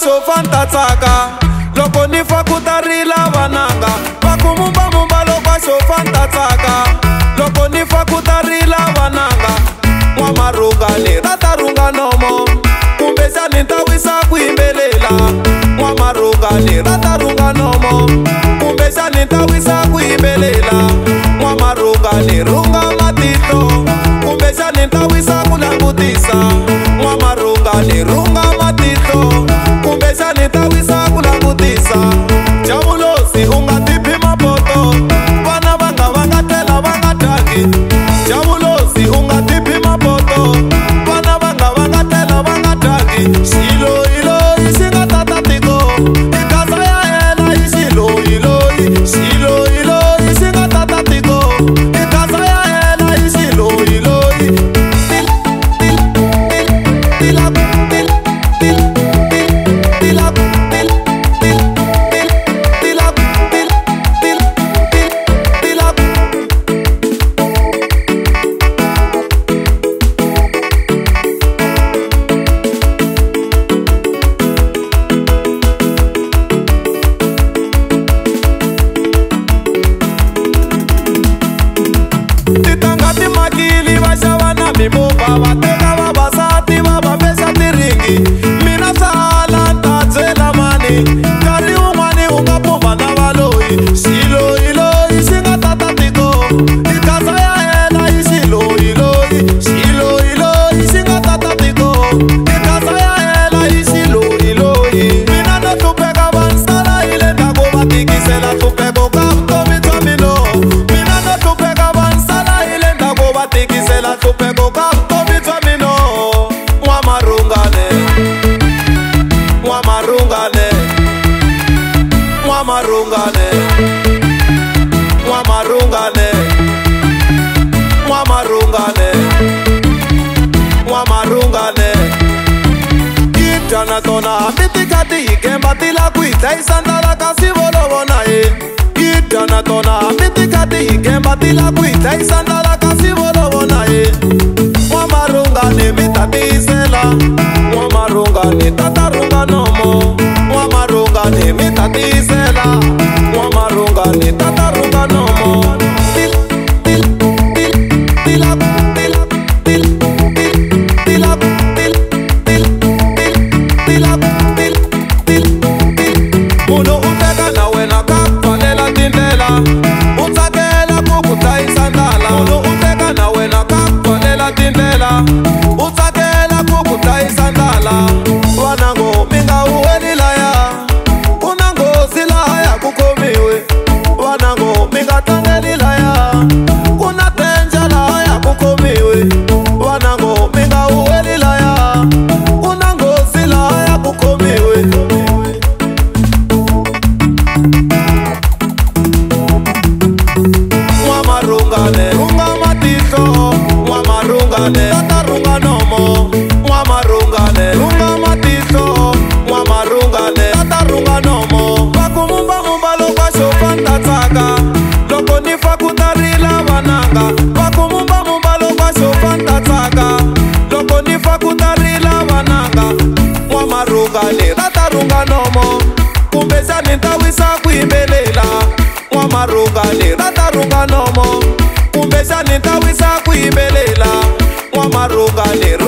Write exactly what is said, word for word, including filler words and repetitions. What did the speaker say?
swo fantatsaka loko ni fa ku tarila vananga va ku mumbamumba loko swo fantatsaka loko ni fa ku tarila vananga N'wamarungani rata runga nomo kumbe xani ta wisa ku yimbelela N'wamarungani rata runga nomo kumbe xani ta wisa ku yimbelela N'wamarungani runga matihlo kumbe xani ta wisa ku langutisa N'wamarungani runga matihlo kumbe xani ta wisa ku langutisa Jabulosi u nga tipi mapoto vana va nga va nga tlela va nga dyangi Jabulosi u nga tipi mapoto vana va nga va nga tlela va nga dyangi Xiloyiloyi xi nga tata tiko i kasa ya yena i xiloyiloyi Xiloyiloyi xi nga tata tiko i kasa ya yena i xiloyiloyi Titanga timakili va xava na mimovha va teka vavasati va va pesa tiringi mina sala ta byela mani nkarhi wun'wani u nga pumba na valoyi Xiloyiloyi xi nga tata tiko i kasa ya yena i xiloyiloyi Xiloyiloyi xi nga tata tiko i kasa ya yena i xiloyiloyi mina no hlupheka vansala hi le ndzhaku va tikisela hlupheko ka vutomi bya mina mina no hlupheka vansala hi le ndzhaku va tikisela hlupheko ka vutomi bya mina N'wamarungani N'wamarungani N'wamarungani N'wamarungani N'wamarungani N'wamarungani yi dya na tona hambi ti kha ti hi gemba ti la ku hi dlayisa ndlala kasi volovona ye yi dya na tona hambi ti kha ti hi gemba ti la ku hi dlayisa ndlala kasi volovona ye N'wamarungani mi ta tiyisela N'wamarungani tata runga nomo N'wamarungani mi ta tiyisela N'wamarungani tata runga nomo Munhu u teka na wena ka pfalela tindlela u tsakela ku ku dlayisa ndlala Munhu u teka na wena ka pfalela tindlela u tsakela ku ku dlayisa ndlala Vanango mi nga huweli laya ku na nghozi laha ya ku khomiwe Vanango mi nga tlangeli laya ku na tenja laha ya ku khomiwe Vanango mi nga huweli laya ku na nghozi laha ya ku khomiwe N'wamarungani runga matihlo N'wamarungani tata runga nomo N'wamarungani runga matihlo N'wamarungani tata runga nomo va ku mumbamumba loko xo fantatsaka loko ni fa ku tarila vananga va ku mumbamumba loko xo fantatsaka loko ni fa ku tarila vananga N'wamarungani tata runga nomo kumbe xani ta wisa ku yimbelela N'wamarungani rata runga nomo kumbe xani ta wisa ku yimbelela N'wamarungani